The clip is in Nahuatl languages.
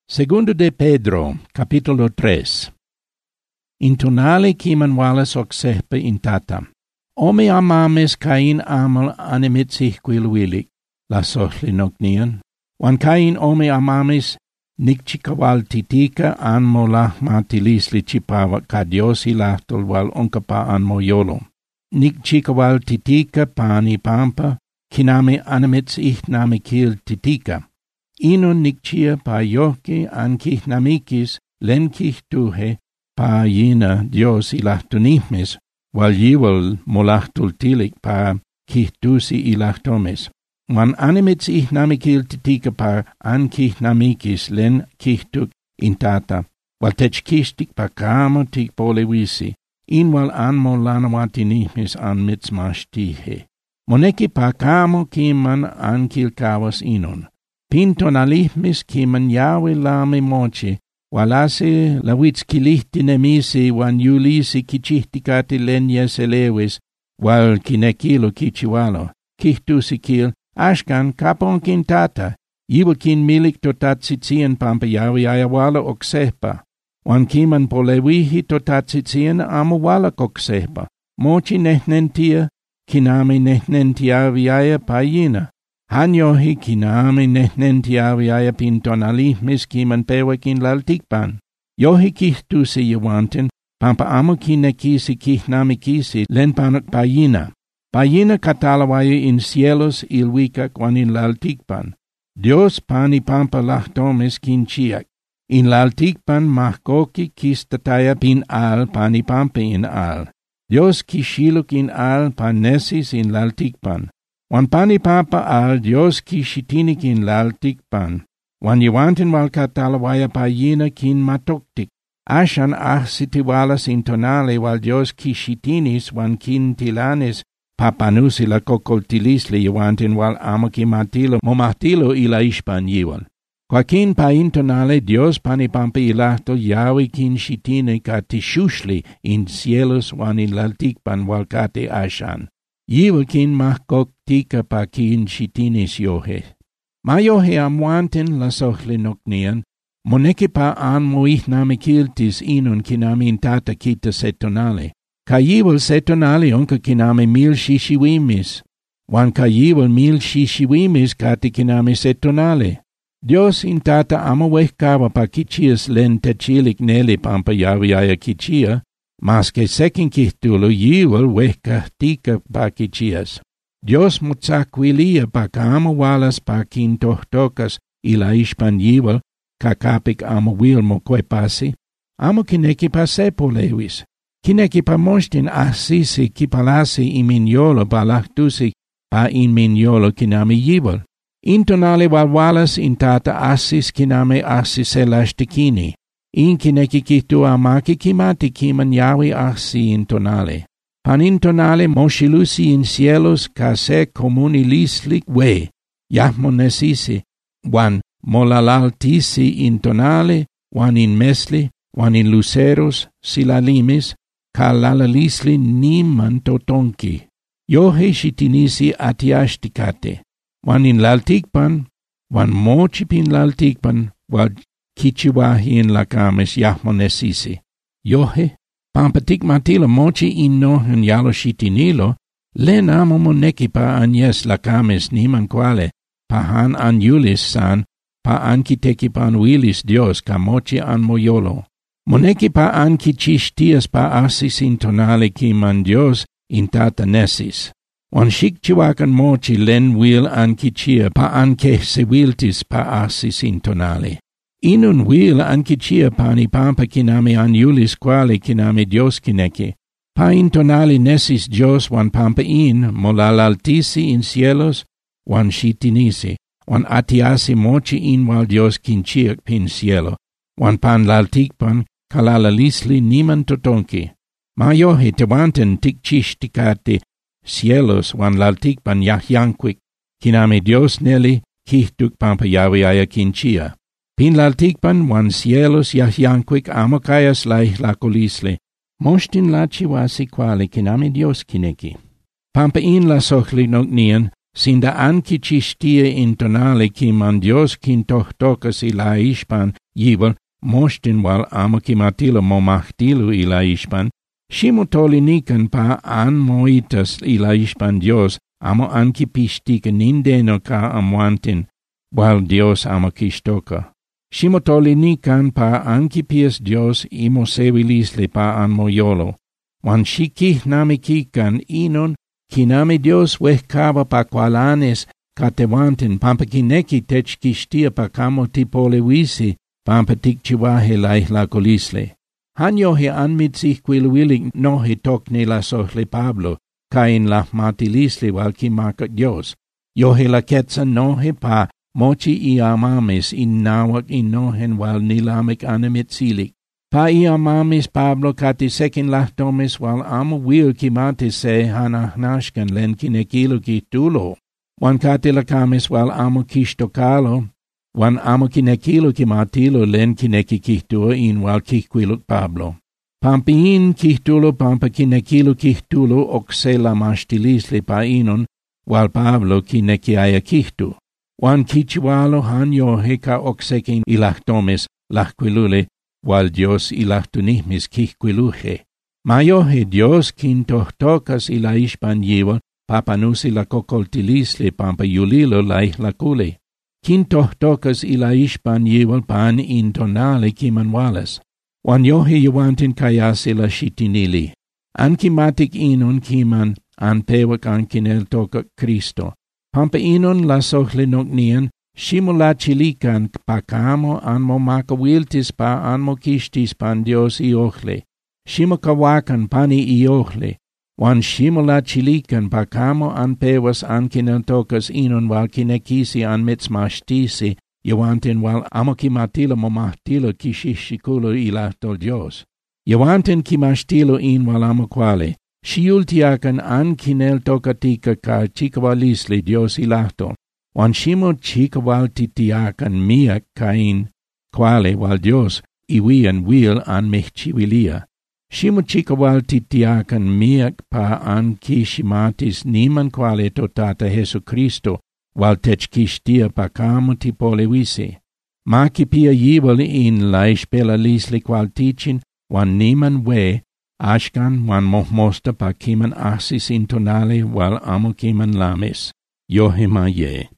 Segundo de Pedro, capítulo 3. Intonale quiman walas oxepe intata. Ome amames cain amal animit sich quilwilik, la sohli nocnian. Wan cain ome amames nicchicawal titica anmo lahmatilisli chipava cadiosi lahtol wal onkapa anmo yolo. Nicchicawal titica pani pampa, kiname animit sich name kil titica. Inon niccia pa yoke ankih namikis lenkih tuhe pa yina Dios ilahtunihmes, wal yiwal molahtul tilik pa kihtusi ilahtomes. Wan animits ich namikil titika pa ankih namikis len kihtuk intata, wal techkistik pa kamo tik polewisi, inwal anmo lanawatinihmes an mitzmashtihe. Moneki pa kamo kiman ankil kawas inon. Pintonalihmis kiman Yahweh lame moche, walase lawitskilihti nemisi wan yulisi kichihtikati lenyes elewis, wal kinekilo kichiwalo, kihtusikil, ashkan kapon kintata, yiwalkin milik totatsitsien pampa Yahweh ayawala oksepa, wan kiman polewihi totatsitsien amawala koksepa, mochi nehnentia, kiname nehnentia viaya payina. Hanyohi kiname nehnentiaviaya pintonalihmis kiman pewekin laltikpan. Yohi kihtusi yawanten, pampa amo kinekisi kihnamikisi len panok payina. Payina katalawaya in cielos ilwikak wan in laltikpan. Dios pani pampa lahtomes kinchiak. In laltikpan mahkoki kistataya pin al pani pampa in al. Dios kishiluk in al panesis in laltikpan. Wan pani papa al Dios kishitinik in laltikpan. Wan yawantin wal katalawaya payina kin matoktik. Ashan ahsitiwalas intonale wal Dios kishitinis wan kin tilanes papanusi la kokoltilisli yawantin wal amakimatilo momahtilo ila ishpan yiwal. Quakin pa intonale Dios pani pampa ilahto Yahweh kin shitine katishushli in cielos wan in laltikpan wal kate ashan. Yiwal kin mahkok tika pa kin shitinis yohe. Ma yohe amwanten la sohli noknian, moneki pa anmo ihnamikiltis inon kinami intata kita setonale. Ka yiwal setonale onka kinami mil shishiwimis, wan ka yiwal mil shishiwimis kati kinami setonale. Dios intata amo wehkawa pa kichias len techilik neli pampa yaviaya kichia, mas que sekin kihtulo yiwal wehkahtika pa kichias. Dios motzaquilia pa amo walas pa kintohtokas ila ishpan yiwal kakapik amo wil mokwepasi. Amo kineki pa sepolewis. Kineki pa moshtin asisi kipalasi iminyolo balahtusi pa iminyolo kinami yiwal. Intonale walas intata asis kiname asis elashtikini. In kineki kihtu amaki kimati kiman Yahweh asi intonale. Pan intonale moshilusi in cielos kase comunilislik we, yahmonesisi, wan molalaltisi intonale, wan in mesli, wan in luceros, silalimis, kalalalisli niman totonki. Yohe shitinisi atiashtikate, wan in laltikpan, wan mochipin laltikpan, wan kichiwahi in lakames yahmonesisi. Yohe, pampatik matila mochi innohen yalo shitinilo, len amo moneki pa anyes lakames niman quale, pahan anyulis san, pa ankiteki pan wilis Dios ka mochi an moyolo. Moneki pa ankichishtias pa asis intonale kiman Dios intata nesis. Wan shikchiwakan mochi len wil ankichia pa anke sewiltis pa asis intonale. Inun wil ankichia pani pampa kinami anyulis quale kinami Dios kineki. Pa intonali nesis Dios wan pampa in molalaltisi in cielos wan shitinisi. Wan atiasi mochi in wal Dios kinchiak pin cielo. Wan pan laltikpan kalalalisli niman totonki. Ma yohe tewanten tikchishtikati cielos wan laltikpan yahyankwik. Kinami Dios neli kihtuk pampa yaviaya kinchia. Pin laltikpan wan cielos yahyankwik amokayas laihlakolisli. Moshtin lachiwasi quali kinami Dios kineki. Pampa in la sohli noknian, Sinda anki cistia intonale kiman Dios kintohtocas ila ispan yivel moshtin wal amo kimatilo momahtilu ila ispan, shimotolinikan pa anmoitas ila ispan Dios amo anki pistika nindeno ka amuantin, wal Dios amo kistoka. Shimotolinikan pa anki pies Dios imo sevilisle pa anmoyolo, wan shikih namikikan inon kinami Dios wehkava pa qualanes katewantin pampa kineki techkistia pa kamo tipolewisi pampa tikchiwahe laihlakolisle. Han yohe anmitsih quilwilik nohe tokne la sohle Pablo, kain la matilisle wal kimaka Dios. Yohe la ketsa nohe pa mochi iamames innawak innohen wal nilamik animitsilik. Pa iamames Pablo kati sekin lahtomes wal amo wil kimate se hanahnashkan len kinekilo kitulo. Wan kati lakames wal amo kishtokalo, wan amo kinekilo kimatilo len kineki kihtuo in wal kihquiluk Pablo. Pampiin kihtulo pampa kinekilo kihtulo okse la mastilisle pa inon wal Pablo kineki aya kihtu. Wan kichiwalo han yohe ka oksekin ilahtomes lahquilule wal Dios ilahtunihmis kihquiluhe. Ma yohe Dios kintohtocas ila ispan yivel papanusi la kokoltilisle pampa yulilo laihlakule. Kintohtocas ila ispan yivel pan intonale kimanwalas. Wan yohe yuantin kayas ila shitinili. Ankimatik inon kiman anpewak ankinel toka Kristo. Pampa inon la sohlenoknian shimulachilikan pakamo anmo makawiltis pa anmo kishtis pan Dios iochle. Shimokawakan pani iochle. Wan shimulachilikan pakamo anpewas ankineltokas inon wal kinekisi anmitzmashtisi yawantin wal amo kimatilo momahtilo kishishikulo ilahtol Dios. Yawantin kimashtilo in wal amo quale. Shiultiakan ankineltokatika ka chikawalisle Dios ilahto. Wan shimo chikawaltitiakan miak kain quale wal Dios iwian wil an mechchiwilia. Shimo chikawaltitiakan miak pa an kishimatis niman quale totata Jesu Cristo wal techkistia pa kamo tipolewisi. Makipia yivel in la ispelalisle qual tichin wan niman we ashkan wan mohmosta pa kiman asis intonale wal amo kiman lamis. Yohema ye.